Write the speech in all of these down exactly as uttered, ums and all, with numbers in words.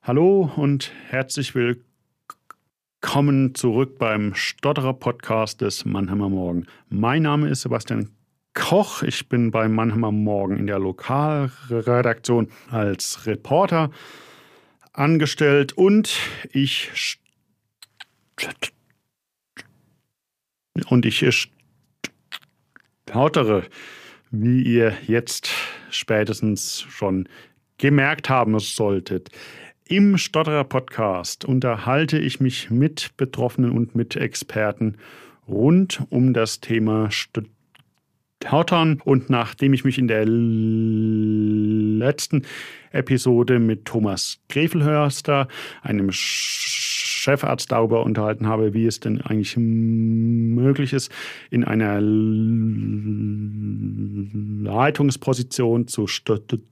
Hallo und herzlich willkommen zurück beim Stotterer-Podcast des Mannheimer Morgen. Mein Name ist Sebastian Koch. Ich bin beim Mannheimer Morgen in der Lokalredaktion als Reporter angestellt und ich und ich stottere, wie ihr jetzt spätestens schon gemerkt haben solltet. Im Stotterer-Podcast unterhalte ich mich mit Betroffenen und mit Experten rund um das Thema Stottern. Und nachdem ich mich in der letzten Episode mit Thomas Grefelhörster, einem Chefarzt, darüber unterhalten habe, wie es denn eigentlich möglich ist, in einer Leitungsposition zu stottern,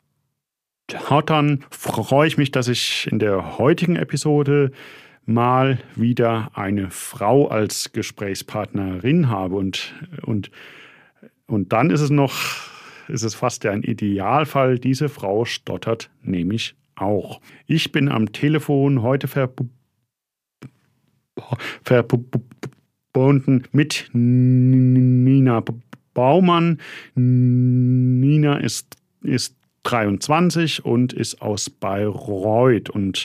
freue ich mich, dass ich in der heutigen Episode mal wieder eine Frau als Gesprächspartnerin habe. Und, und, und dann ist es noch, ist es fast ein Idealfall, diese Frau stottert nämlich auch. Ich bin am Telefon heute verbunden verbunden mit Nina Baumann. Nina ist, ist dreiundzwanzig und ist aus Bayreuth. Und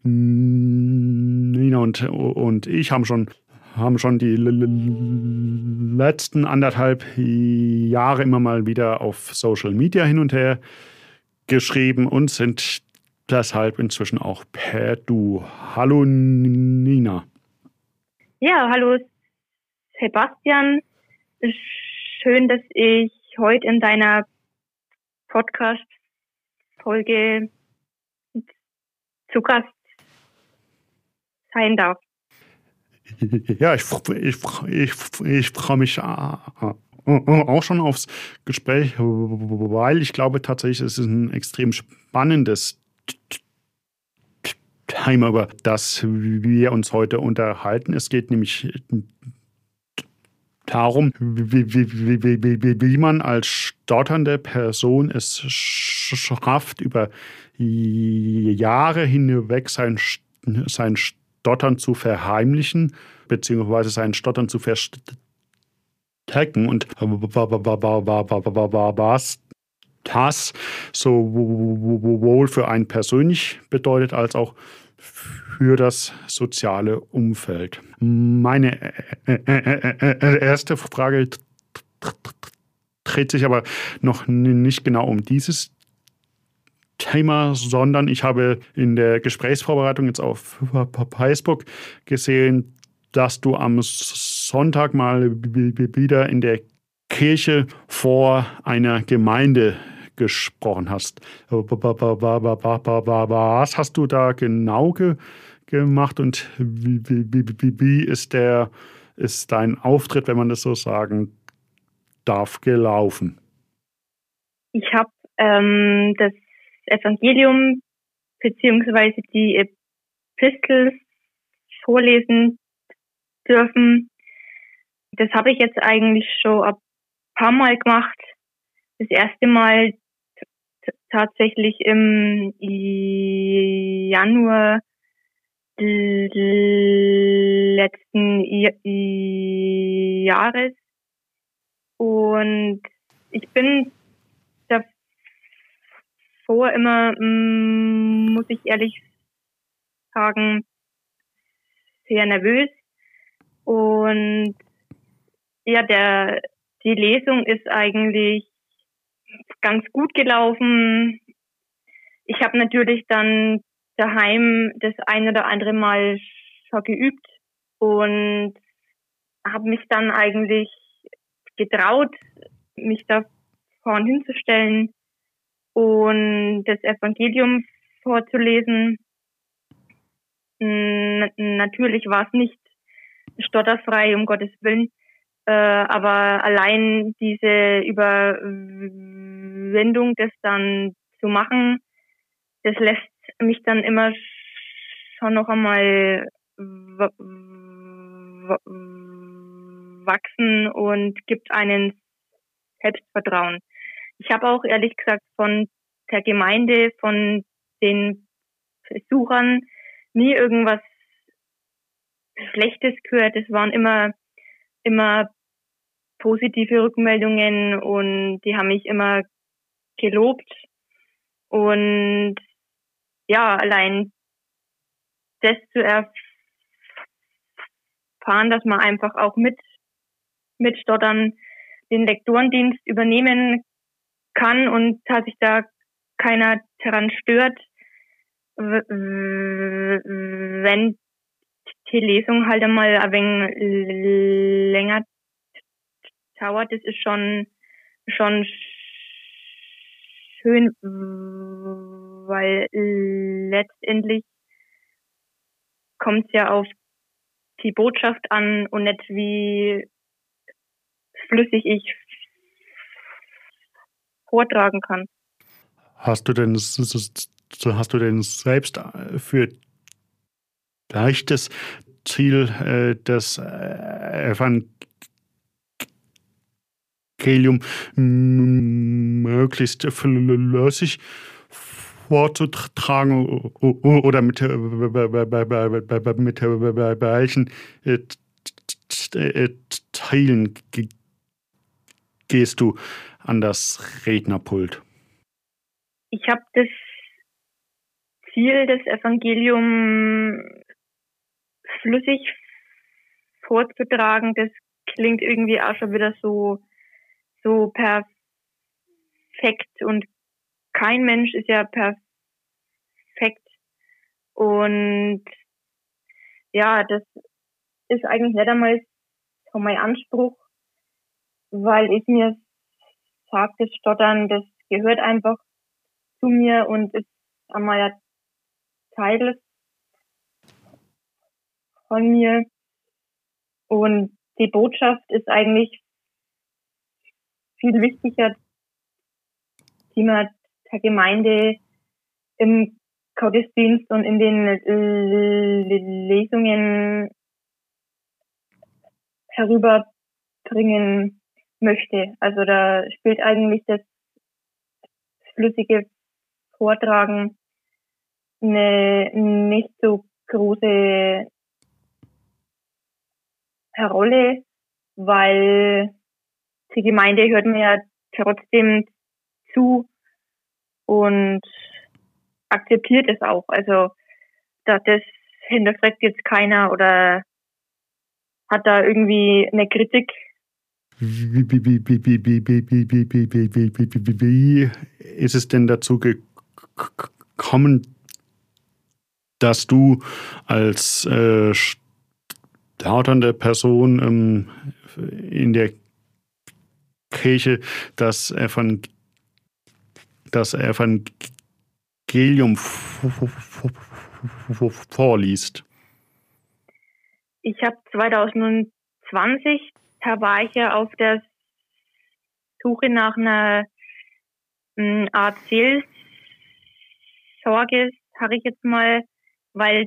Nina und, und ich haben schon, haben schon die letzten anderthalb Jahre immer mal wieder auf Social Media hin und her geschrieben und sind deshalb inzwischen auch per Du. Hallo Nina. Ja, hallo Sebastian. Schön, dass ich heute in deiner Podcast-Folge zu Gast sein darf. Ja, ich, ich, ich, ich freue mich auch schon aufs Gespräch, weil ich glaube tatsächlich, es ist ein extrem spannendes Thema, über das wir uns heute unterhalten. Es geht nämlich darum, wie, wie, wie, wie, wie man als stotternde Person es schafft, über Jahre hinweg sein, sein Stottern zu verheimlichen, beziehungsweise sein Stottern zu verstecken. Und was das sowohl für einen persönlich bedeutet, als auch für das soziale Umfeld. Meine erste Frage dreht sich aber noch nicht genau um dieses Thema, sondern ich habe in der Gesprächsvorbereitung jetzt auf Facebook gesehen, dass du am Sonntag mal wieder in der Kirche vor einer Gemeinde gesprochen hast. Was hast du da genau ge- gemacht und wie, wie, wie, wie ist, der, ist dein Auftritt, wenn man das so sagen darf, gelaufen? Ich habe ähm, das Evangelium bzw. die Epistel vorlesen dürfen. Das habe ich jetzt eigentlich schon ein paar Mal gemacht. Das erste Mal t- tatsächlich im Januar letzten I- Jahres. Und ich bin davor immer, mm, muss ich ehrlich sagen, sehr nervös. Und ja, der, die Lesung ist eigentlich ganz gut gelaufen. Ich habe natürlich dann daheim das ein oder andere Mal schon geübt und habe mich dann eigentlich getraut, mich da vorn hinzustellen und das Evangelium vorzulesen. N- natürlich war es nicht stotterfrei, um Gottes Willen, äh, aber allein diese Überwindung, das dann zu machen, das lässt mich dann immer schon noch einmal w- w- wachsen und gibt einen Selbstvertrauen. Ich habe auch ehrlich gesagt von der Gemeinde, von den Besuchern nie irgendwas Schlechtes gehört. Es waren immer, immer positive Rückmeldungen und die haben mich immer gelobt. Und ja, allein das zu erfahren, dass man einfach auch mit, mit Stottern den Lektorendienst übernehmen kann und dass sich da keiner daran stört, wenn die Lesung halt einmal ein wenig länger dauert. Das ist schon, schon schön, weil letztendlich kommt es ja auf die Botschaft an und nicht wie flüssig ich vortragen kann. Hast du denn, hast du denn selbst für das Ziel, das Evangelium möglichst flüssig vorzutragen oder mit, mit welchen Teilen gehst du an das Rednerpult? Ich habe das Ziel, das Evangelium flüssig vorzutragen. Das klingt irgendwie auch schon wieder so, so perfekt. Und kein Mensch ist ja perfekt. Und ja, das ist eigentlich nicht einmal so mein Anspruch, weil ich mir sage, das Stottern, das gehört einfach zu mir und ist einmal ein Teil von mir. Und die Botschaft ist eigentlich viel wichtiger, die man der Gemeinde im Gottesdienst und in den Lesungen herüberbringen möchte. Also da spielt eigentlich das flüssige Vortragen eine nicht so große Rolle, weil die Gemeinde hört mir ja trotzdem zu und akzeptiert es auch. Also da, das hinterfragt jetzt keiner oder hat da irgendwie eine Kritik. Wie, wie, wie, wie, wie, wie, wie, wie, wie, wie, wie, wie ist es denn dazu gekommen, dass du als äh, stotternde Person ähm, in der Kirche das Evangelium, das Evangelium vorliest? Ich habe zwanzig zwanzig, da war ich ja auf der Suche nach einer m, Art Seelsorge, sage ich jetzt mal, weil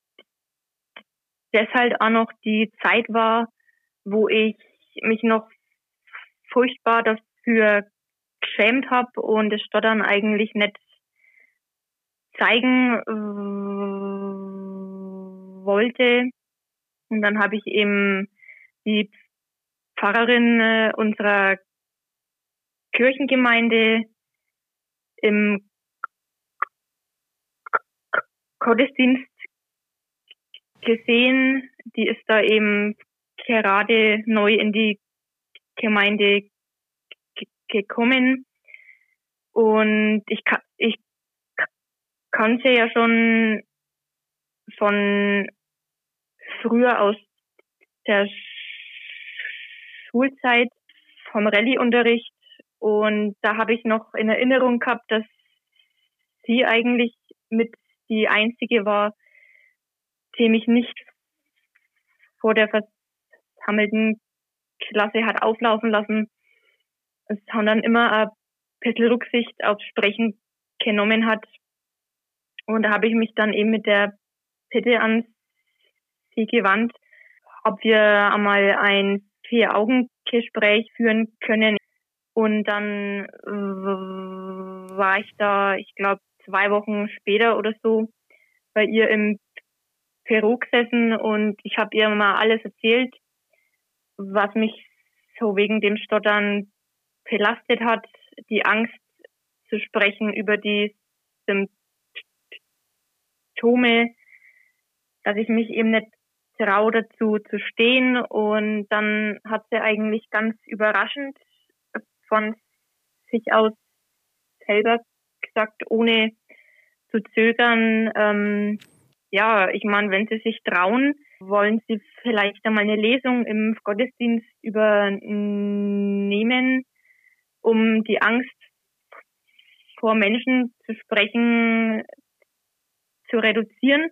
das halt auch noch die Zeit war, wo ich mich noch furchtbar dafür geschämt habe und das Stottern eigentlich nicht zeigen äh, wollte. Und dann habe ich eben die Pfarrerin äh, unserer Kirchengemeinde im Gottesdienst gesehen. Die ist da eben gerade neu in die Gemeinde g- gekommen. Und ich, ka- ich kannte ja schon von früher aus der Schulzeit vom Rallye-Unterricht. Und da habe ich noch in Erinnerung gehabt, dass sie eigentlich mit die einzige war, die mich nicht vor der versammelten Klasse hat auflaufen lassen. Es haben dann immer ein bisschen Rücksicht aufs Sprechen genommen hat. Und da habe ich mich dann eben mit der Bitte an sie gewandt, ob wir einmal ein Vier-Augen-Gespräch führen können. Und dann äh, war ich da, ich glaube, zwei Wochen später oder so, bei ihr im Büro gesessen und ich habe ihr mal alles erzählt, was mich so wegen dem Stottern belastet hat, die Angst zu sprechen über die Symptome, dass ich mich eben nicht traue, dazu zu stehen. Und dann hat sie eigentlich ganz überraschend von sich aus selber gesagt, ohne zu zögern, ähm, ja, ich meine, wenn Sie sich trauen, wollen Sie vielleicht einmal eine Lesung im Gottesdienst übernehmen, um die Angst vor Menschen zu sprechen zu reduzieren,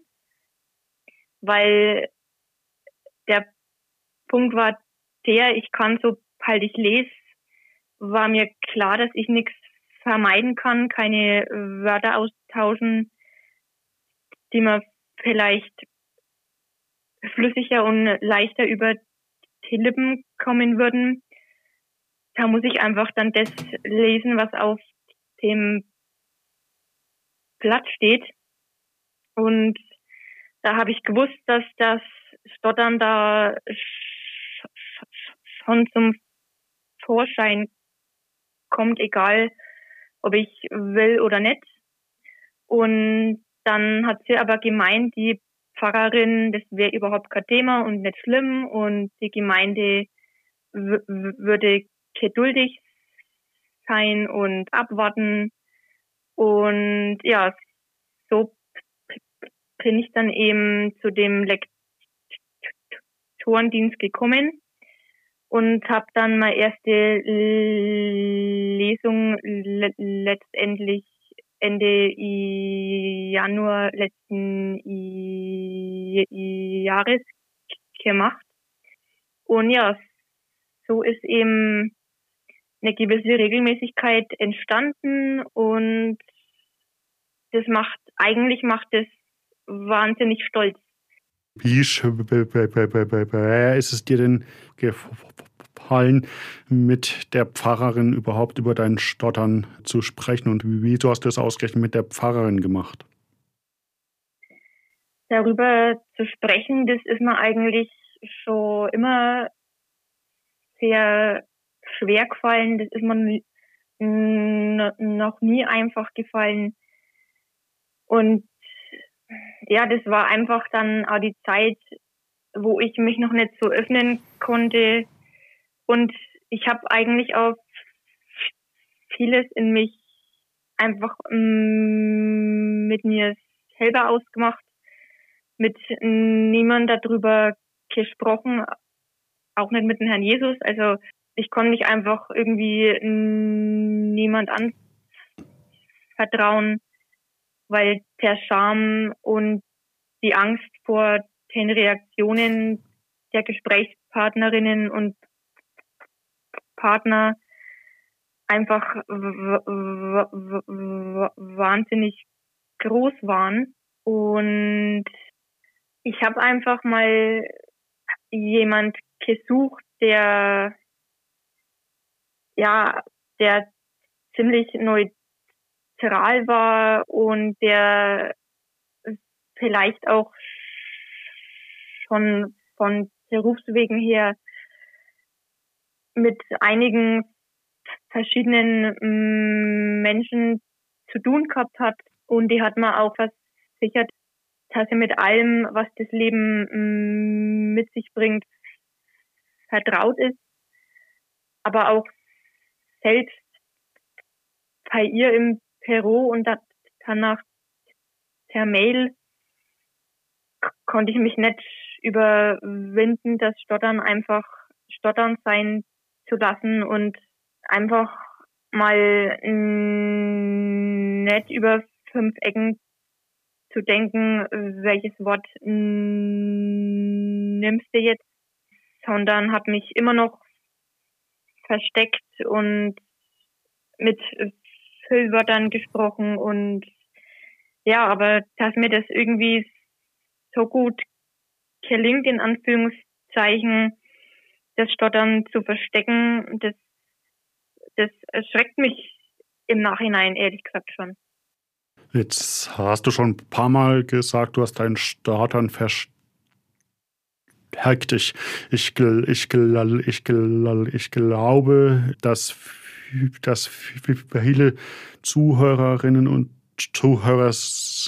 weil der Punkt war der, ich kann, sobald ich lese, war mir klar, dass ich nichts vermeiden kann, keine Wörter austauschen, die man vielleicht flüssiger und leichter über die Lippen kommen würden. Da muss ich einfach dann das lesen, was auf dem Blatt steht. Und da habe ich gewusst, dass das Stottern da schon zum Vorschein kommt, egal ob ich will oder nicht. Und dann hat sie aber gemeint, die Pfarrerin, das wäre überhaupt kein Thema und nicht schlimm und die Gemeinde w- würde geduldig sein und abwarten. Und ja, so bin ich dann eben zu dem Lektorendienst gekommen und habe dann meine erste Lesung le- letztendlich Ende Januar letzten Jahres gemacht. Und ja, so ist eben eine gewisse Regelmäßigkeit entstanden und das macht, eigentlich macht es wahnsinnig stolz. Wie schwer ist es dir denn gefallen, mit der Pfarrerin überhaupt über dein Stottern zu sprechen und wieso hast du das ausgerechnet mit der Pfarrerin gemacht? Darüber zu sprechen, das ist mir eigentlich schon immer sehr schwer gefallen. Das ist mir noch nie einfach gefallen. Und ja, das war einfach dann auch die Zeit, wo ich mich noch nicht so öffnen konnte. Und ich habe eigentlich auch vieles in mich einfach mm, mit mir selber ausgemacht, mit niemand darüber gesprochen, auch nicht mit dem Herrn Jesus. Also ich konnte mich einfach irgendwie niemand anvertrauen, weil der Scham und die Angst vor den Reaktionen der Gesprächspartnerinnen und Partner einfach w- w- w- wahnsinnig groß waren. Und ich habe einfach mal jemand gesucht, der ja, der ziemlich neutral war und der vielleicht auch schon von Berufswegen her mit einigen verschiedenen mm, Menschen zu tun gehabt hat. Und die hat mir auch versichert, dass er mit allem, was das Leben mm, mit sich bringt, vertraut ist. Aber auch selbst bei ihr im Büro und danach per Mail konnte ich mich nicht überwinden, das Stottern einfach Stottern sein zu lassen und einfach mal mm, nicht über fünf Ecken zu denken, welches Wort mm, nimmst du jetzt, sondern habe mich immer noch versteckt und mit Füllwörtern gesprochen und ja, aber dass mir das irgendwie so gut gelingt, in Anführungszeichen, das Stottern zu verstecken, das, das erschreckt mich im Nachhinein, ehrlich gesagt schon. Jetzt hast du schon ein paar Mal gesagt, du hast deinen Stottern verstärkt. Ich, ich, gl- ich, gl- ich, gl- ich glaube, dass, dass viele Zuhörerinnen und Zuhörer s-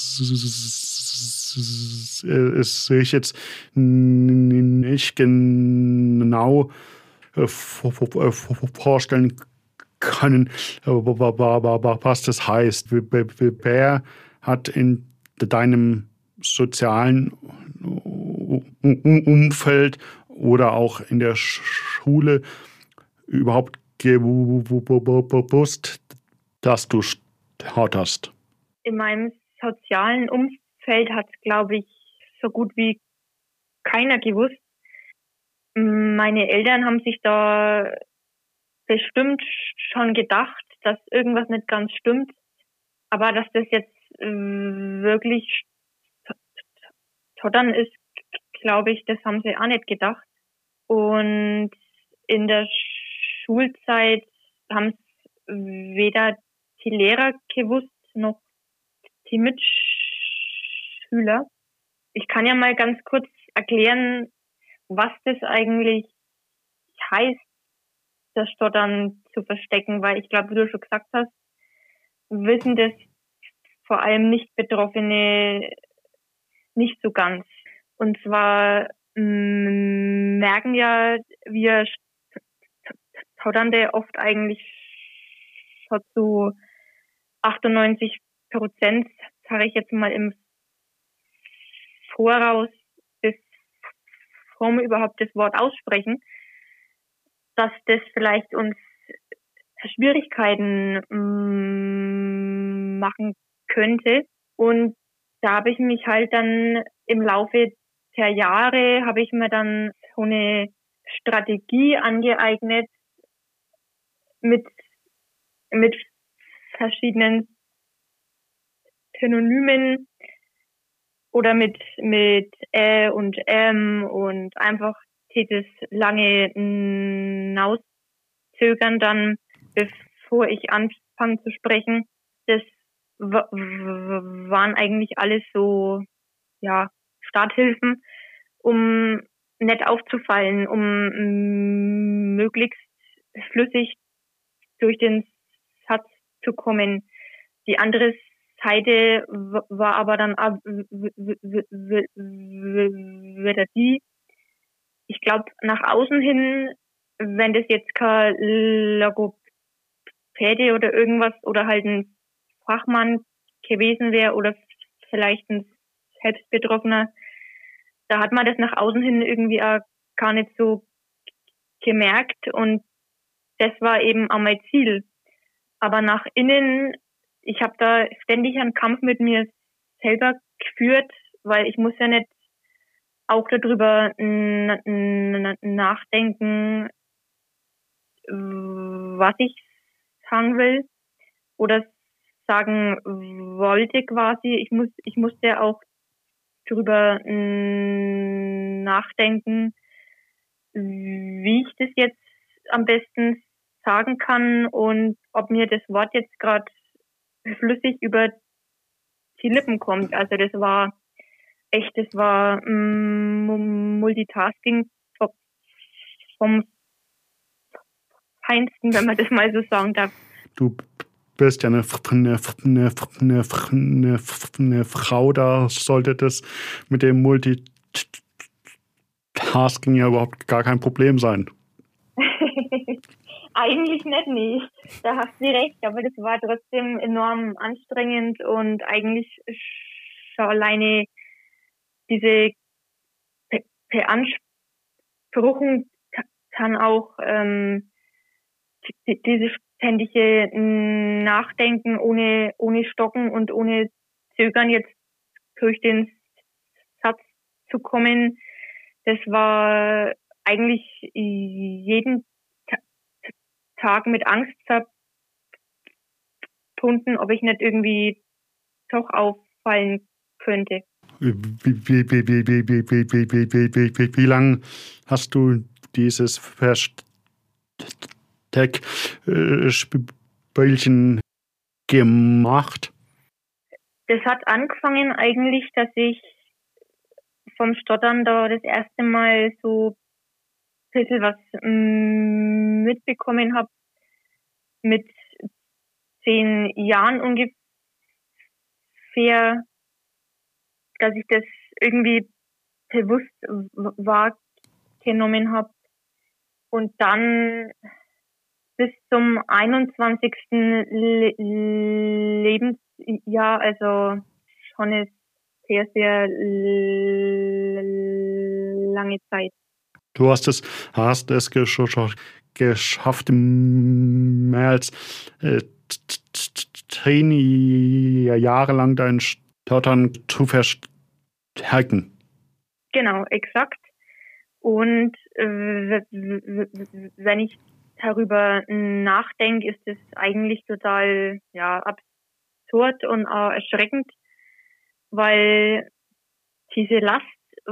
s- es sich jetzt nicht genau äh, vor- vor- äh, vorstellen können, äh, wa- wa- wa- wa- wa- was das heißt. Wer wer hat in deinem sozialen U- U- Umfeld oder auch in der Schule überhaupt gewusst, dass du stotterst? In meinem sozialen Umfeld hat es, glaube ich, so gut wie keiner gewusst. Meine Eltern haben sich da bestimmt schon gedacht, dass irgendwas nicht ganz stimmt. Aber dass das jetzt äh, wirklich Stottern ist, glaube ich, das haben sie auch nicht gedacht. Und in der Schulzeit haben es weder die Lehrer gewusst, noch die Mitschüler. Ich kann ja mal ganz kurz erklären, was das eigentlich heißt, das Stottern zu verstecken, weil ich glaube, wie du schon gesagt hast, wissen das vor allem Nicht-Betroffene nicht so ganz. Und zwar mh, merken ja wir Stotternde oft eigentlich so zu achtundneunzig Prozent, sage ich jetzt mal im Voraus, bevor wir überhaupt das Wort aussprechen, dass das vielleicht uns Schwierigkeiten mh, machen könnte. Und da habe ich mich halt dann im Laufe der Jahre, habe ich mir dann so eine Strategie angeeignet mit, mit verschiedenen Synonymen oder mit, mit Ä und M und einfach dieses lange Hinauszögern dann, bevor ich anfange zu sprechen. Das waren eigentlich alles so, ja, Starthilfen, um nicht aufzufallen, um möglichst flüssig durch den Satz zu kommen. Die andere Seite war aber dann wieder die, ich glaube, nach außen hin, wenn das jetzt kein Logopäde oder irgendwas oder halt ein Fachmann gewesen wäre oder vielleicht ein Selbstbetroffener, da hat man das nach außen hin irgendwie auch gar nicht so gemerkt und das war eben auch mein Ziel. Aber nach innen, ich habe da ständig einen Kampf mit mir selber geführt, weil ich muss ja nicht auch darüber nachdenken, was ich sagen will oder sagen wollte quasi. Ich muss, ich musste auch darüber nachdenken, wie ich das jetzt am besten sagen kann und ob mir das Wort jetzt gerade flüssig über die Lippen kommt. Also das war echt, das war mm, Multitasking vom Feinsten, wenn man das mal so sagen darf. Du bist ja eine, eine, eine, eine, eine, eine Frau, da sollte das mit dem Multitasking ja überhaupt gar kein Problem sein. Eigentlich nicht, nee. Da hast du recht, aber das war trotzdem enorm anstrengend und eigentlich schon alleine diese Beanspruchung kann auch ähm, die, diese ständige Nachdenken ohne, ohne Stocken und ohne Zögern jetzt durch den Satz zu kommen, das war eigentlich jeden Tag mit Angst verbunden, ob ich nicht irgendwie doch auffallen könnte. Wie, wie, wie, wie, wie, wie, wie, wie, wie, wie, wie, wie, wie lange hast du dieses Versteck-Spielchen gemacht? Das hat angefangen eigentlich, dass ich vom Stottern da das erste Mal so ein bisschen was mm, mitbekommen habe. Mit zehn Jahren ungefähr, dass ich das irgendwie bewusst wahrgenommen habe. Und dann bis zum einundzwanzigsten Le Lebensjahr, also schon eine sehr, sehr lange Zeit. Du hast es, hast es gesch geschafft, mehr als äh, zehn Jahre lang dein Stottern zu verstärken. Genau, exakt. Und äh, wenn ich darüber nachdenke, ist es eigentlich total ja, absurd und auch erschreckend, weil diese Last,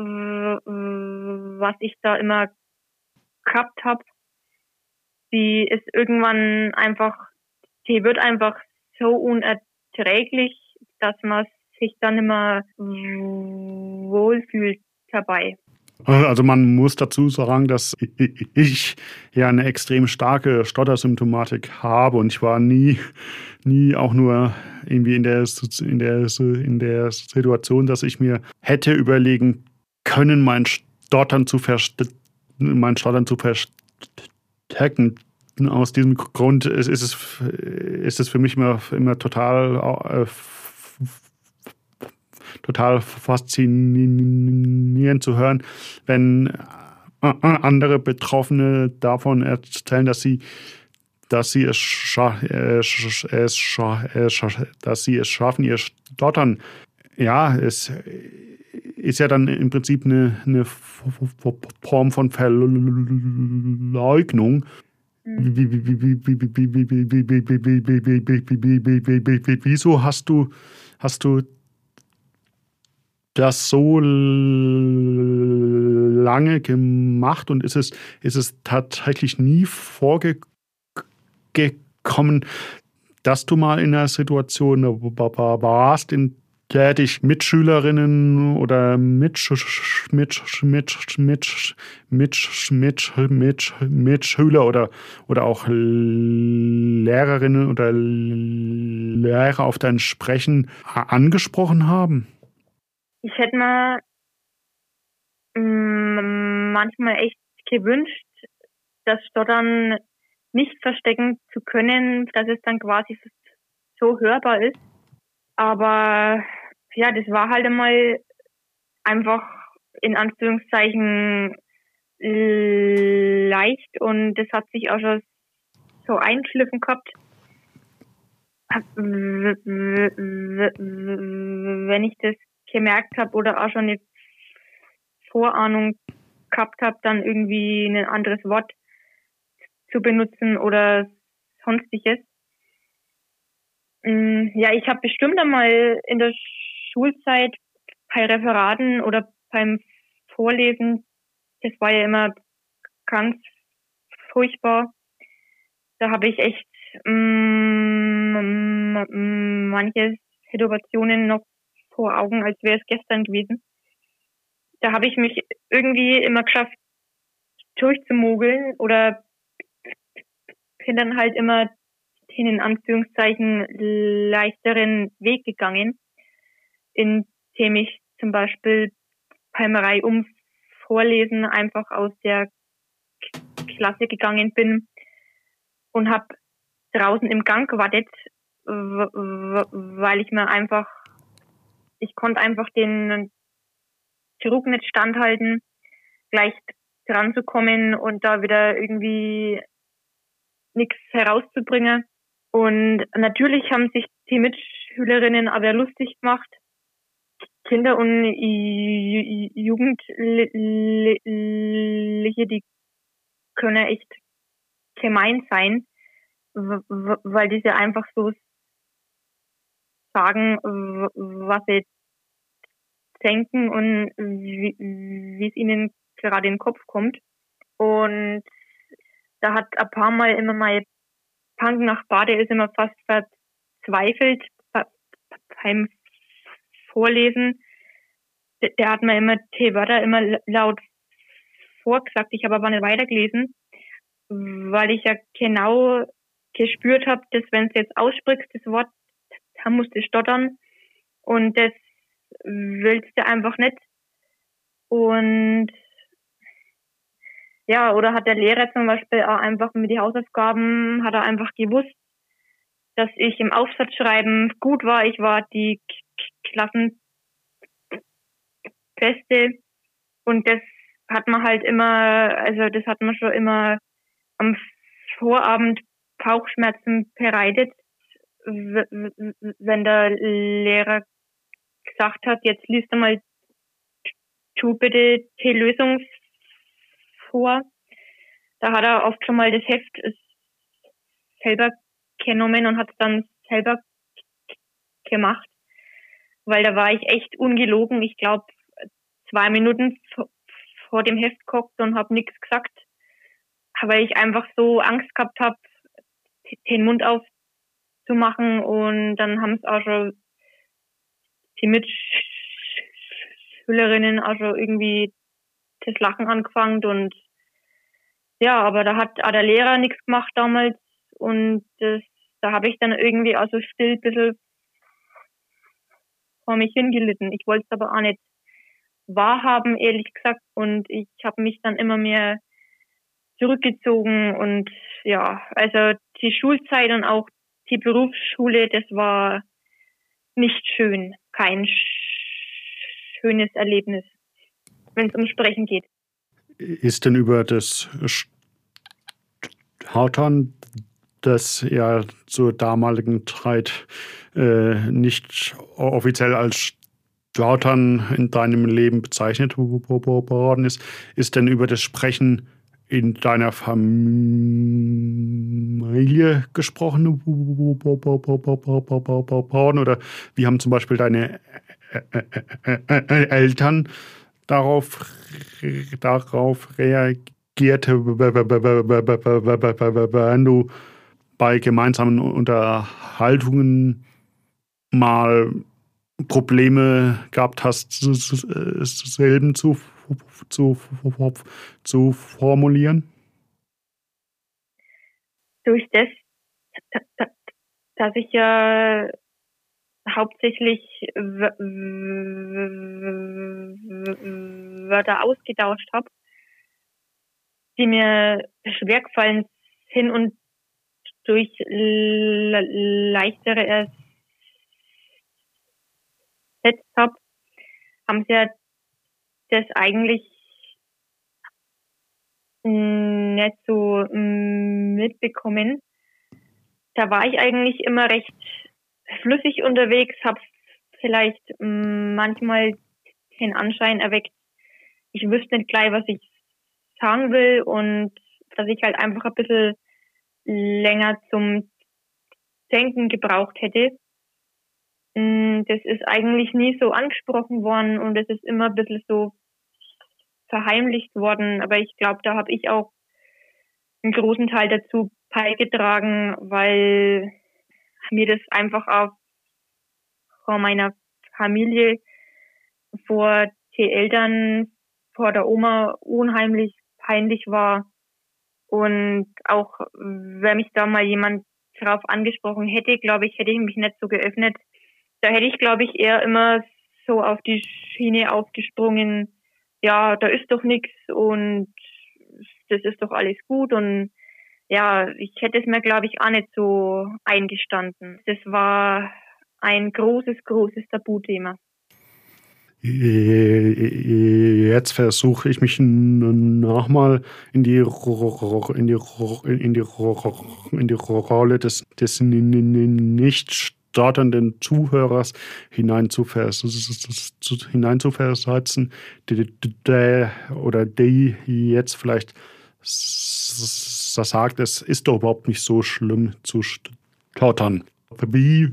was ich da immer gehabt habe, die ist irgendwann einfach, die wird einfach so unerträglich, dass man sich dann immer wohlfühlt dabei. Also man muss dazu sagen, dass ich ja eine extrem starke Stottersymptomatik habe und ich war nie, nie auch nur irgendwie in der, in der, in der Situation, dass ich mir hätte überlegen können, mein Stottern zu verstärken, mein Stottern zu verstärken. Aus diesem Grund ist, ist, es, ist es für mich immer, immer total äh, total faszinierend zu hören, wenn andere Betroffene davon erzählen, dass sie, dass sie es, scha es, es, scha es scha dass sie es schaffen, ihr Stottern. Ja, es ist ja dann im Prinzip eine, eine Form von Verleugnung. Wieso hast du, hast du das so lange gemacht und ist es, ist es tatsächlich nie vorgekommen, dass du mal in einer Situation warst, in der dich Mitschülerinnen oder Mitsch, Mitsch, Mitsch, Mitsch, Mitsch, Mitsch, Mitsch, Mitschüler oder, oder auch Lehrerinnen oder Lehrer auf dein Sprechen angesprochen haben? Ich hätte mir manchmal echt gewünscht, das Stottern nicht verstecken zu können, dass es dann quasi so hörbar ist. Aber ja, das war halt einmal einfach in Anführungszeichen leicht und das hat sich auch schon so eingeschliffen gehabt. Wenn ich das gemerkt habe oder auch schon eine Vorahnung gehabt habe, dann irgendwie ein anderes Wort zu benutzen oder sonstiges. Ja, ich habe bestimmt einmal in der Schulzeit bei Referaten oder beim Vorlesen, das war ja immer ganz furchtbar. Da habe ich echt mm, manche Situationen noch vor Augen, als wäre es gestern gewesen. Da habe ich mich irgendwie immer geschafft, durchzumogeln oder bin dann halt immer den in Anführungszeichen leichteren Weg gegangen, indem ich zum Beispiel beim Reihum Vorlesen einfach aus der Klasse gegangen bin und habe draußen im Gang gewartet, weil ich mir einfach, ich konnte einfach den Druck nicht standhalten, gleich dran zu kommen und da wieder irgendwie nichts herauszubringen. Und natürlich haben sich die Mitschülerinnen aber lustig gemacht. Kinder und Jugendliche, die können echt gemein sein, weil die ja einfach so sagen, was sie denken und wie, wie es ihnen gerade in den Kopf kommt. Und da hat ein paar Mal immer mein Punk nach Bade ist immer fast verzweifelt beim vorlesen, der, der hat mir immer die Wörter immer laut vorgesagt. Ich habe aber nicht weitergelesen, weil ich ja genau gespürt habe, dass wenn du jetzt aussprichst, das Wort, dann musst du stottern und das willst du einfach nicht. Und ja, oder hat der Lehrer zum Beispiel auch einfach mit die Hausaufgaben, hat er einfach gewusst, dass ich im Aufsatzschreiben gut war. Ich war die Klassenbeste und das hat man halt immer, also das hat man schon immer am Vorabend Bauchschmerzen bereitet, wenn der Lehrer gesagt hat, jetzt liest du mal tu bitte die Lösung vor. Da hat er oft schon mal das Heft selber genommen und hat es dann selber gemacht, weil da war ich echt ungelogen. Ich glaube, zwei Minuten vor dem Heft gehockt und habe nichts gesagt, weil ich einfach so Angst gehabt habe, den Mund aufzumachen, und dann haben es auch schon die Mitschülerinnen auch schon irgendwie das Lachen angefangen, und ja, aber da hat auch der Lehrer nichts gemacht damals, und das, da habe ich dann irgendwie auch so still ein bisschen vor mich hingelitten. Ich wollte es aber auch nicht wahrhaben, ehrlich gesagt, und ich habe mich dann immer mehr zurückgezogen, und ja, also die Schulzeit und auch die Berufsschule, das war nicht schön, kein schönes Erlebnis, wenn es um Sprechen geht. Ist denn über das Stottern, das ja zur damaligen Zeit äh, nicht offiziell als Stottern in deinem Leben bezeichnet worden ist, ist denn über das Sprechen in deiner Familie gesprochen worden? Oder wie haben zum Beispiel deine Eltern darauf, darauf reagiert, wenn du bei gemeinsamen Unterhaltungen mal Probleme gehabt hast, Silben zu, zu, zu formulieren? Durch das, dass ich ja hauptsächlich Wörter ausgetauscht habe, die mir schwer gefallen sind, und durch leichtere ersetzt habe, haben sie ja das eigentlich nicht so mitbekommen. Da war ich eigentlich immer recht flüssig unterwegs, habe vielleicht manchmal den Anschein erweckt, ich wüsste nicht gleich, was ich sagen will, und dass ich halt einfach ein bisschen länger zum Denken gebraucht hätte. Das ist eigentlich nie so angesprochen worden, und es ist immer ein bisschen so verheimlicht worden. Aber ich glaube, da habe ich auch einen großen Teil dazu beigetragen, weil mir das einfach auch vor meiner Familie, vor den Eltern, vor der Oma unheimlich peinlich war. Und auch wenn mich da mal jemand drauf angesprochen hätte, glaube ich, hätte ich mich nicht so geöffnet. Da hätte ich, glaube ich, eher immer so auf die Schiene aufgesprungen, ja, da ist doch nichts und das ist doch alles gut. Und ja, ich hätte es mir, glaube ich, auch nicht so eingestanden. Das war ein großes, großes Tabuthema. Jetzt versuche ich mich nochmal in die in die in die in die Rolle des des nicht startenden Zuhörers hineinzuversetzen, der oder die jetzt vielleicht sagt, es ist doch überhaupt nicht so schlimm zu stottern. Wie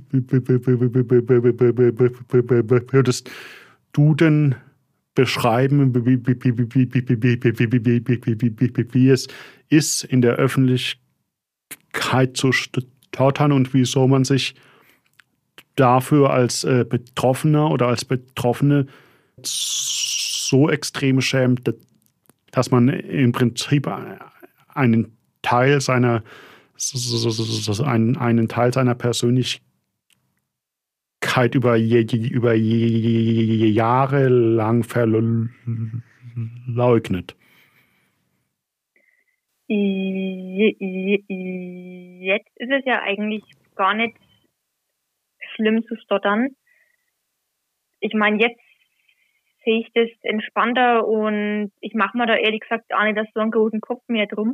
würdest du denn beschreiben, wie, wie, wie, wie, wie, wie, wie, wie es ist, in der Öffentlichkeit zu stottern und wieso man sich dafür als äh, Betroffener oder als Betroffene so extrem schämt, dass man im Prinzip einen Teil seiner einen, einen Teil seiner Persönlichkeit über, über Jahre lang verleugnet. Jetzt ist es ja eigentlich gar nicht schlimm zu stottern. Ich meine, jetzt sehe ich das entspannter und ich mache mir da ehrlich gesagt auch nicht so einen großen Kopf mehr drum.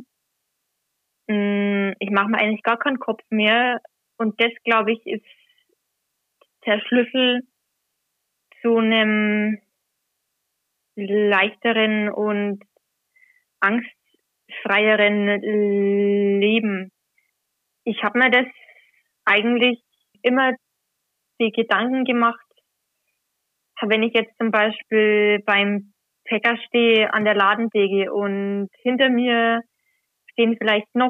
Ich mache mir eigentlich gar keinen Kopf mehr und das, glaube ich, ist der Schlüssel zu einem leichteren und angstfreieren Leben. Ich habe mir das eigentlich immer die Gedanken gemacht, wenn ich jetzt zum Beispiel beim Bäcker stehe an der Ladentheke und hinter mir stehen vielleicht noch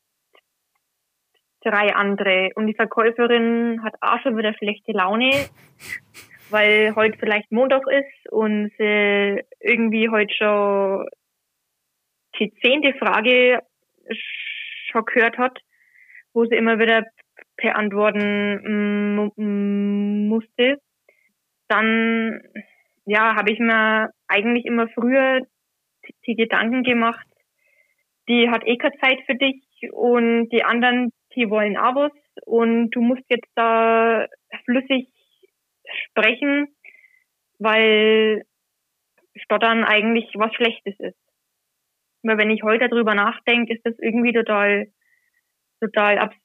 drei andere und die Verkäuferin hat auch schon wieder schlechte Laune, weil heute vielleicht Montag ist und sie irgendwie heute schon die zehnte Frage schon gehört hat, wo sie immer wieder beantworten musste. Dann ja, habe ich mir eigentlich immer früher die Gedanken gemacht, die hat eh keine Zeit für dich und die anderen, die wollen auch was und du musst jetzt da flüssig sprechen, weil Stottern eigentlich was Schlechtes ist. Aber wenn ich heute darüber nachdenke, ist das irgendwie total, total absurd,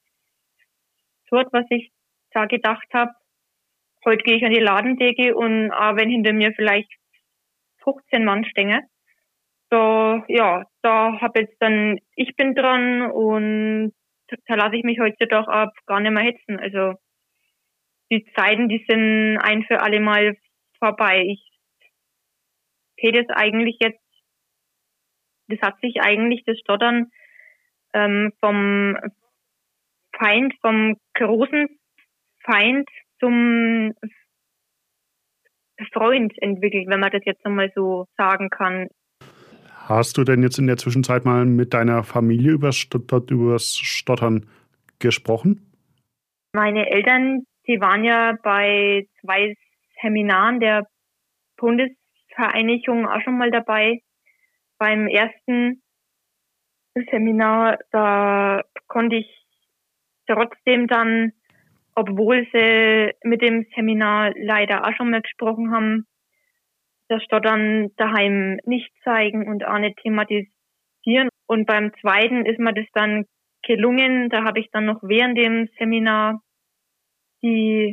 was ich da gedacht habe. Heute gehe ich an die Ladentheke und auch wenn hinter mir vielleicht fünfzehn Mann stehen, da, ja, da habe jetzt dann, ich bin dran und da lasse ich mich heutzutage auch gar nicht mehr hetzen. Also die Zeiten, die sind ein für alle Mal vorbei. Ich sehe das eigentlich jetzt, das hat sich eigentlich das Stottern ähm, vom Feind, vom großen Feind zum Freund entwickelt, wenn man das jetzt nochmal so sagen kann. Hast du denn jetzt in der Zwischenzeit mal mit deiner Familie über das Stottern gesprochen? Meine Eltern, die waren ja bei zwei Seminaren der Bundesvereinigung auch schon mal dabei. Beim ersten Seminar, da konnte ich trotzdem dann, obwohl sie mit dem Seminar leider auch schon mal gesprochen haben, das Stottern daheim nicht zeigen und auch nicht thematisieren. Und beim zweiten ist mir das dann gelungen. Da habe ich dann noch während dem Seminar die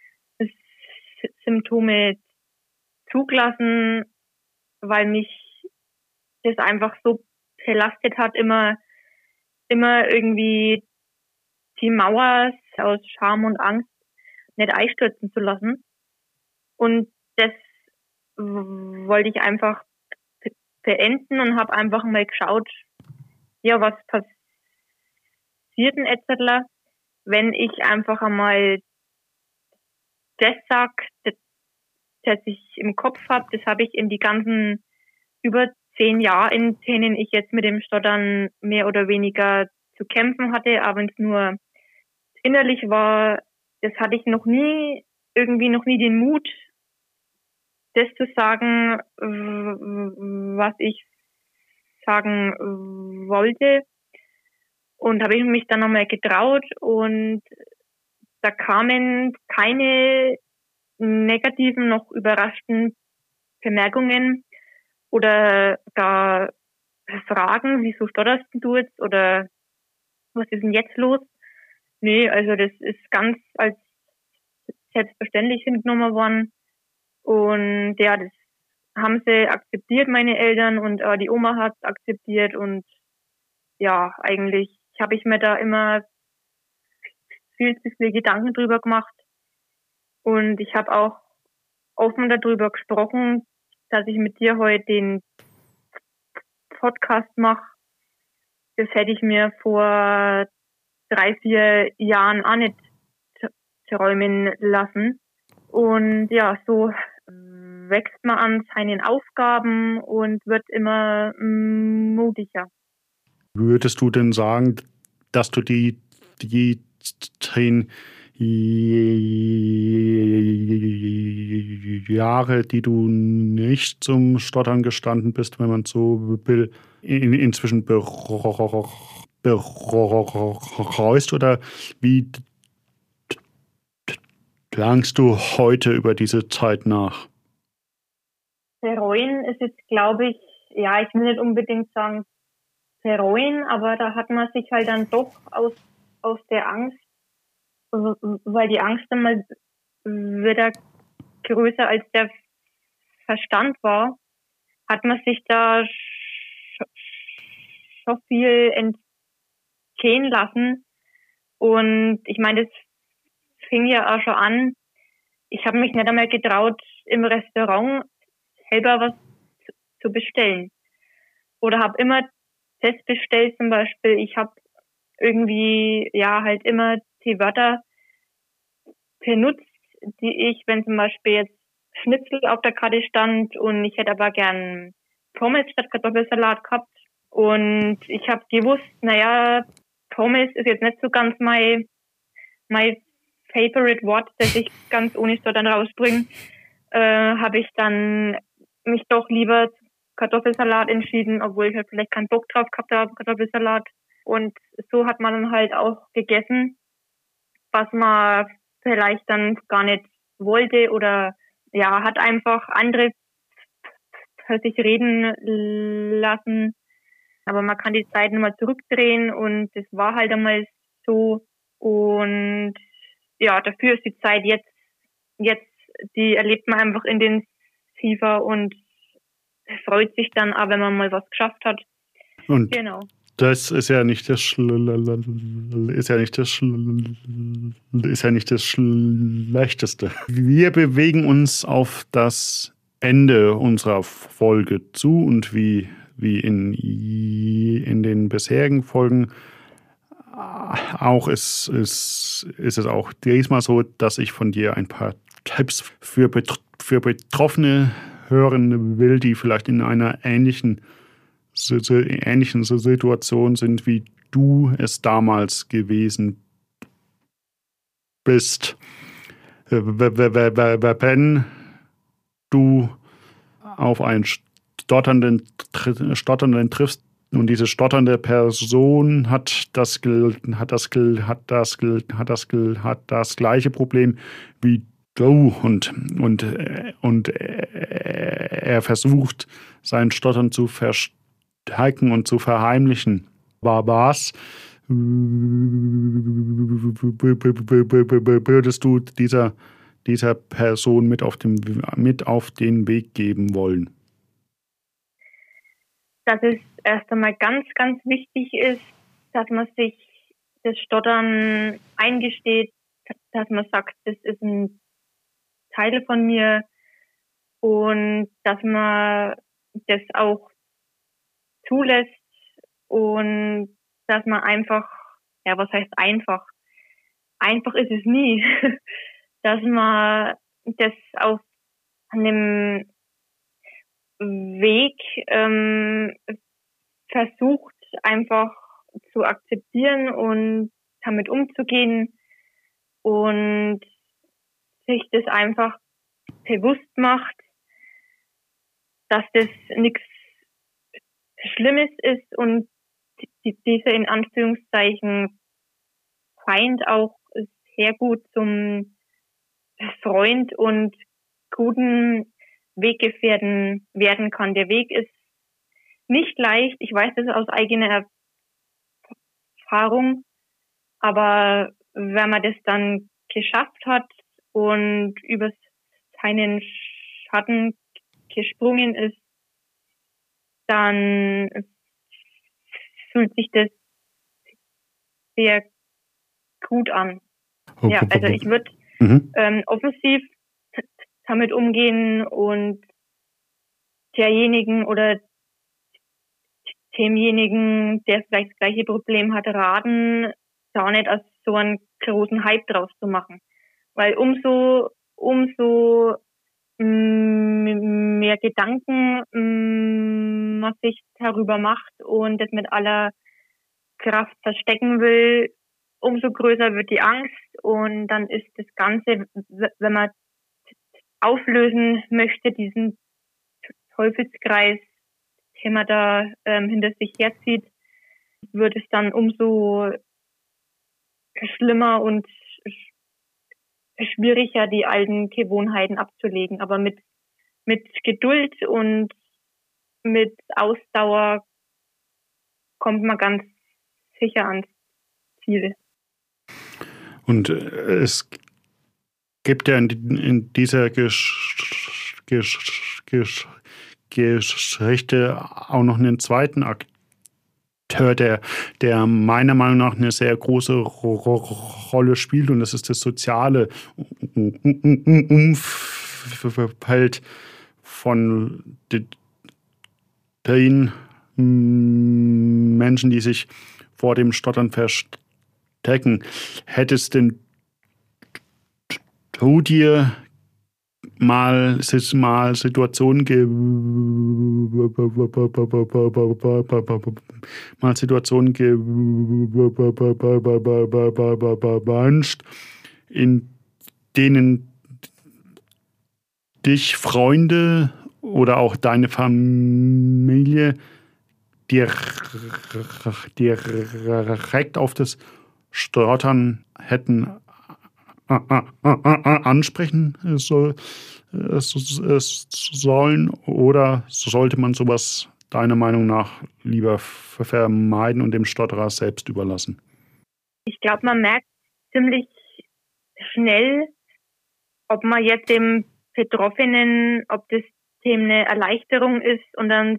Symptome zugelassen, weil mich das einfach so belastet hat, immer, immer irgendwie die Mauer aus Scham und Angst nicht einstürzen zu lassen. Und das wollte ich einfach beenden und habe einfach mal geschaut, ja, was passiert denn et cetera, wenn ich einfach einmal das sag, das, das ich im Kopf habe, das habe ich in die ganzen über zehn Jahre, in denen ich jetzt mit dem Stottern mehr oder weniger zu kämpfen hatte, aber wenn es nur innerlich war, das hatte ich noch nie, irgendwie noch nie den Mut, das zu sagen, was ich sagen wollte. Und habe ich mich dann nochmal getraut und da kamen keine negativen, noch überraschten Bemerkungen oder gar Fragen, wieso stotterst du jetzt oder was ist denn jetzt los? Nee, also das ist ganz als selbstverständlich hingenommen worden. Und ja, das haben sie akzeptiert, meine Eltern, und äh, die Oma hat es akzeptiert. Und ja, eigentlich habe ich mir da immer viel zu viele Gedanken drüber gemacht. Und ich habe auch offen darüber gesprochen, dass ich mit dir heute den Podcast mache. Das hätte ich mir vor drei, vier Jahren auch nicht träumen lassen. Und ja, so wächst man an seinen Aufgaben und wird immer mutiger. Würdest du denn sagen, dass du die, die zehn Jahre, die du nicht zum Stottern gestanden bist, wenn man so will, in, inzwischen bereust, oder wie denkst du heute über diese Zeit nach? Bereuen ist jetzt, glaube ich, ja, ich will nicht unbedingt sagen bereuen, aber da hat man sich halt dann doch aus, aus der Angst, weil die Angst einmal wieder größer als der Verstand war, hat man sich da schon viel entgehen lassen. Und ich meine, das fing ja auch schon an. Ich habe mich nicht einmal getraut, im Restaurant selber was zu bestellen. Oder habe immer das bestellt, zum Beispiel. Ich habe irgendwie, ja, halt immer die Wörter benutzt, die ich, wenn zum Beispiel jetzt Schnitzel auf der Karte stand und ich hätte aber gern Pommes statt Kartoffelsalat gehabt. Und ich habe gewusst, naja, Pommes ist jetzt nicht so ganz mein, mein favorite Wort, das ich ganz ohne Stottern rausbringe. Äh, habe ich dann mich doch lieber Kartoffelsalat entschieden, obwohl ich halt vielleicht keinen Bock drauf gehabt habe, Kartoffelsalat. Und so hat man dann halt auch gegessen, was man vielleicht dann gar nicht wollte oder ja, hat einfach andere für sich reden lassen. Aber man kann die Zeit nochmal zurückdrehen und das war halt einmal so. Und ja, dafür ist die Zeit jetzt, jetzt, die erlebt man einfach intensiver und freut sich dann auch, wenn man mal was geschafft hat. Und genau. Das ist ja nicht das Schl ist ja nicht das Schl ist ja nicht das Schlechteste. Wir bewegen uns auf das Ende unserer Folge zu und wie, wie in, in den bisherigen Folgen auch ist, ist, ist es auch diesmal so, dass ich von dir ein paar Tipps für, Bet für Betroffene hören will, die vielleicht in einer ähnlichen ähnlichen Situation sind, wie du es damals gewesen bist. Wenn du auf einen Stotternden, Stotternden triffst und diese stotternde Person hat das, hat das, hat das, hat das, hat das gleiche Problem wie du und, und, und er versucht, sein Stottern zu verstehen und zu verheimlichen. War was? Würdest du dieser, dieser Person mit auf, dem, mit auf den Weg geben wollen? Dass es erst einmal ganz, ganz wichtig ist, dass man sich das Stottern eingesteht, dass man sagt, das ist ein Teil von mir und dass man das auch zulässt und dass man einfach, ja, was heißt einfach? Einfach ist es nie, dass man das auf einem Weg ähm, versucht, einfach zu akzeptieren und damit umzugehen und sich das einfach bewusst macht, dass das nichts Schlimmes ist und die, dieser in Anführungszeichen Feind auch sehr gut zum Freund und guten Weggefährten werden kann. Der Weg ist nicht leicht, ich weiß das aus eigener Erfahrung, aber wenn man das dann geschafft hat und über seinen Schatten gesprungen ist, dann fühlt sich das sehr gut an. Ja, also ich würde mhm. ähm, offensiv damit umgehen und derjenigen oder demjenigen, der vielleicht das gleiche Problem hat, raten, da nicht aus so einen großen Hype draus zu machen. Weil umso, umso mehr Gedanken man sich darüber macht und das mit aller Kraft verstecken will, umso größer wird die Angst und dann ist das Ganze, wenn man auflösen möchte, diesen Teufelskreis, den man da ähm, hinter sich herzieht, wird es dann umso schlimmer und schwieriger, die alten Gewohnheiten abzulegen. Aber mit, mit Geduld und mit Ausdauer kommt man ganz sicher ans Ziel. Und es gibt ja in, in dieser Gesch, Gesch, Gesch, Geschichte auch noch einen zweiten Akteur, der, der meiner Meinung nach eine sehr große Rolle spielt, und das ist das soziale Umfeld von den Menschen, die sich vor dem Stottern verstecken. Hättest denn du dir mal, mal Situationen ge mal Situationen gewünscht, in denen dich Freunde oder auch deine Familie dir direkt auf das Stottern hätten ansprechen soll, sollen, oder sollte man sowas deiner Meinung nach lieber vermeiden und dem Stotterer selbst überlassen? Ich glaube, man merkt ziemlich schnell, ob man jetzt dem Betroffenen, ob das dem eine Erleichterung ist, und dann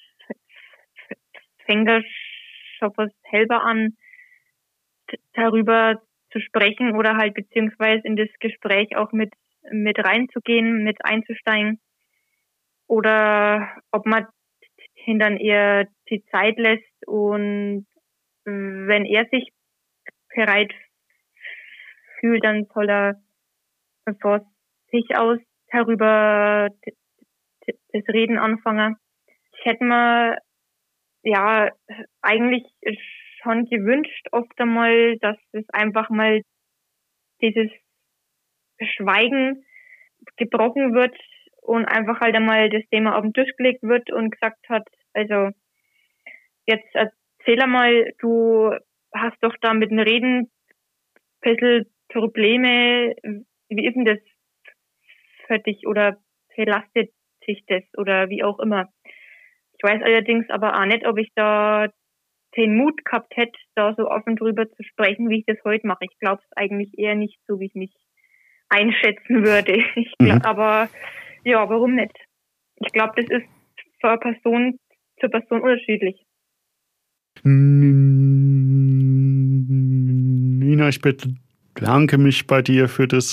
fängt er schon was selber an, darüber zu sprechen oder halt beziehungsweise in das Gespräch auch mit mit reinzugehen, mit einzusteigen, oder ob man ihn dann eher die Zeit lässt und wenn er sich bereit fühlt, dann soll er von sich aus darüber das Reden anfangen. Ich hätte mir ja eigentlich schon gewünscht oft einmal, dass es einfach mal dieses Schweigen gebrochen wird und einfach halt einmal das Thema auf den Tisch gelegt wird und gesagt hat, also jetzt erzähl einmal, du hast doch da mit dem Reden ein bisschen Probleme, wie ist denn das für dich oder belastet sich das oder wie auch immer. Ich weiß allerdings aber auch nicht, ob ich da den Mut gehabt hätte, da so offen drüber zu sprechen, wie ich das heute mache. Ich glaube es eigentlich eher nicht so, wie ich mich einschätzen würde. Ich glaub, mhm. Aber ja, warum nicht? Ich glaube, das ist von Person zu Person unterschiedlich. Nina, ich bedanke mich bei dir für das,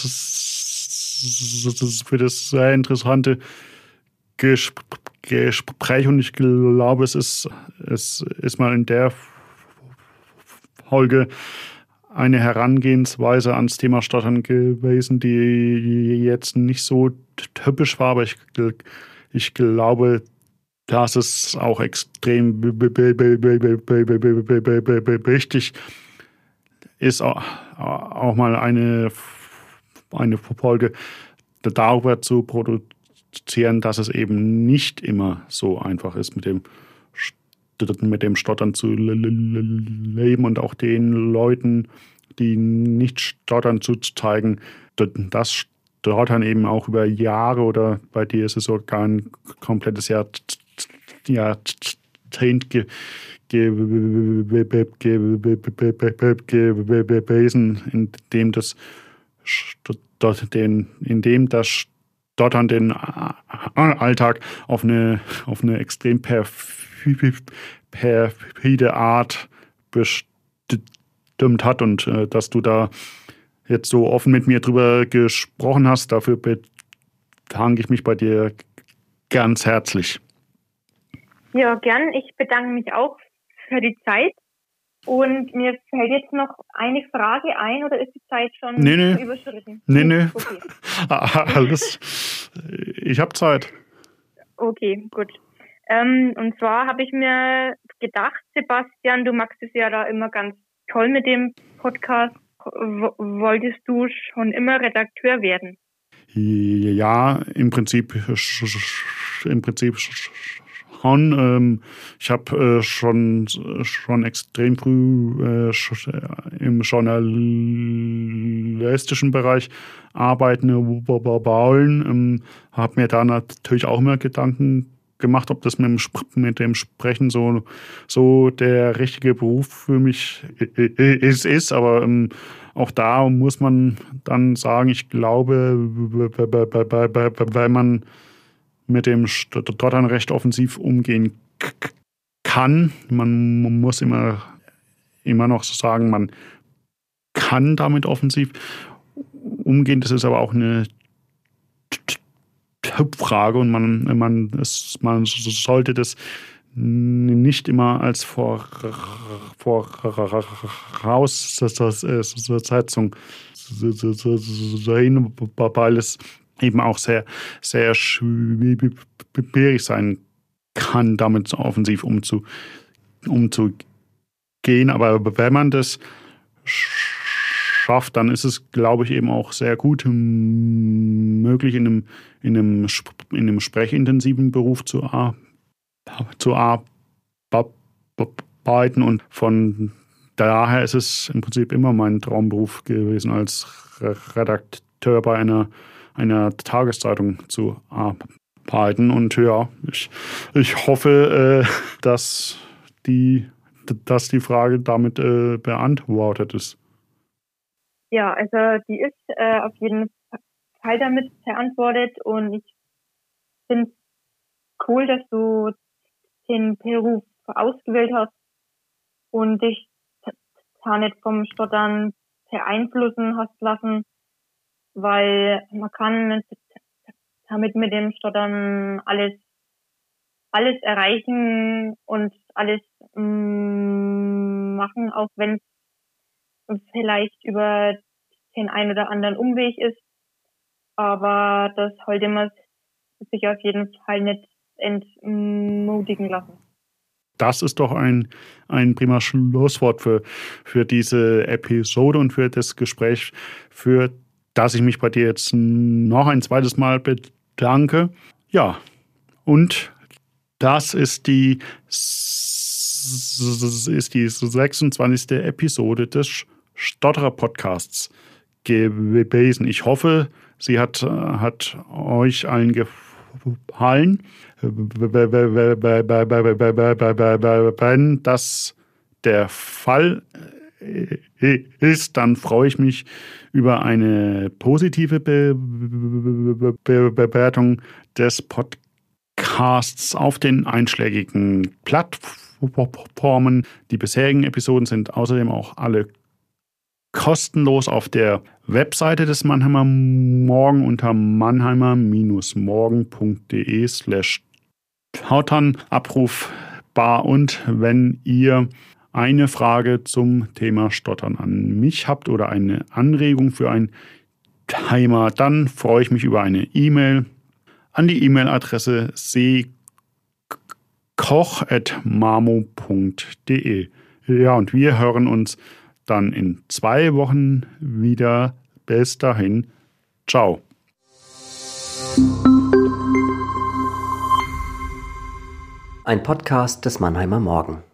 für das sehr interessante Gespräch, und ich glaube, es ist, es ist mal in der Folge eine Herangehensweise ans Thema Stottern gewesen, die jetzt nicht so typisch war, aber ich, ich glaube, dass es auch extrem wichtig ist, auch mal eine, eine Folge darüber zu produzieren, dass es eben nicht immer so einfach ist, mit dem mit dem Stottern zu leben, und auch den Leuten, die nicht stottern, zu zeigen, dass Stottern eben auch über Jahre, oder bei dir ist es sogar ein komplettes Jahr, Jahrzehnt gewesen, in dem das in dem das Stottern den Alltag auf eine, auf eine extrem perfide Art bestimmt hat, und äh, dass du da jetzt so offen mit mir drüber gesprochen hast, dafür bedanke ich mich bei dir ganz herzlich. Ja, gern. Ich bedanke mich auch für die Zeit Und mir fällt jetzt noch eine Frage ein, oder ist die Zeit schon nee, nee. überschritten? Nee, nee. Okay. Alles. Ich habe Zeit. Okay, gut. Ähm, und zwar habe ich mir gedacht, Sebastian, du magst es ja da immer ganz toll mit dem Podcast. W- wolltest du schon immer Redakteur werden? Ja, im Prinzip, im Prinzip schon. Ähm, ich habe äh, schon, schon extrem früh äh, im journalistischen Bereich arbeiten wollen. Ähm, habe mir da natürlich auch immer Gedanken gemacht, ob das mit dem, mit dem Sprechen so, so der richtige Beruf für mich ist. ist. Aber ähm, auch da muss man dann sagen, ich glaube, weil man mit dem Stottern recht offensiv umgehen kann. Man muss immer, immer noch so sagen, man kann damit offensiv umgehen. Das ist aber auch eine Frage und man, man, es, man sollte das nicht immer als Vor, Voraussetzung sehen, weil es eben auch sehr, sehr schwierig sein kann, damit offensiv umzu, umzugehen. Aber wenn man das schafft, dann ist es, glaube ich, eben auch sehr gut möglich, in einem, in einem, in einem sprechintensiven Beruf zu, zu arbeiten. Und von daher ist es im Prinzip immer mein Traumberuf gewesen, als Redakteur bei einer, einer Tageszeitung zu arbeiten. Und ja, ich, ich hoffe, dass die, dass die Frage damit beantwortet ist. Ja, also die ist äh, auf jeden Fall damit beantwortet und ich finde es cool, dass du den Beruf ausgewählt hast und dich da nicht vom Stottern beeinflussen hast lassen, weil man kann damit mit dem Stottern alles alles erreichen und alles mm, machen, auch wenn es vielleicht über den einen oder anderen Umweg ist, aber das sollte man sich auf jeden Fall nicht entmutigen lassen. Das ist doch ein, ein prima Schlusswort für, für diese Episode und für das Gespräch, für das ich mich bei dir jetzt noch ein zweites Mal bedanke. Ja, und das ist die, ist die sechsundzwanzigste Episode des Stotterer-Podcasts gewesen. Ich hoffe, sie hat, hat euch allen gefallen. Wenn das der Fall ist, dann freue ich mich über eine positive Be- Be- Be- Bewertung des Podcasts auf den einschlägigen Plattformen. Die bisherigen Episoden sind außerdem auch alle kostenlos auf der Webseite des Mannheimer Morgen unter mannheimer-morgen.de slash Hautern abrufbar. Und wenn ihr eine Frage zum Thema Stottern an mich habt oder eine Anregung für ein Thema, dann freue ich mich über eine E-Mail an die E-Mail-Adresse seekoch at mamo punkt de. Ja, und wir hören uns dann in zwei Wochen wieder. Bis dahin. Ciao. Ein Podcast des Mannheimer Morgen.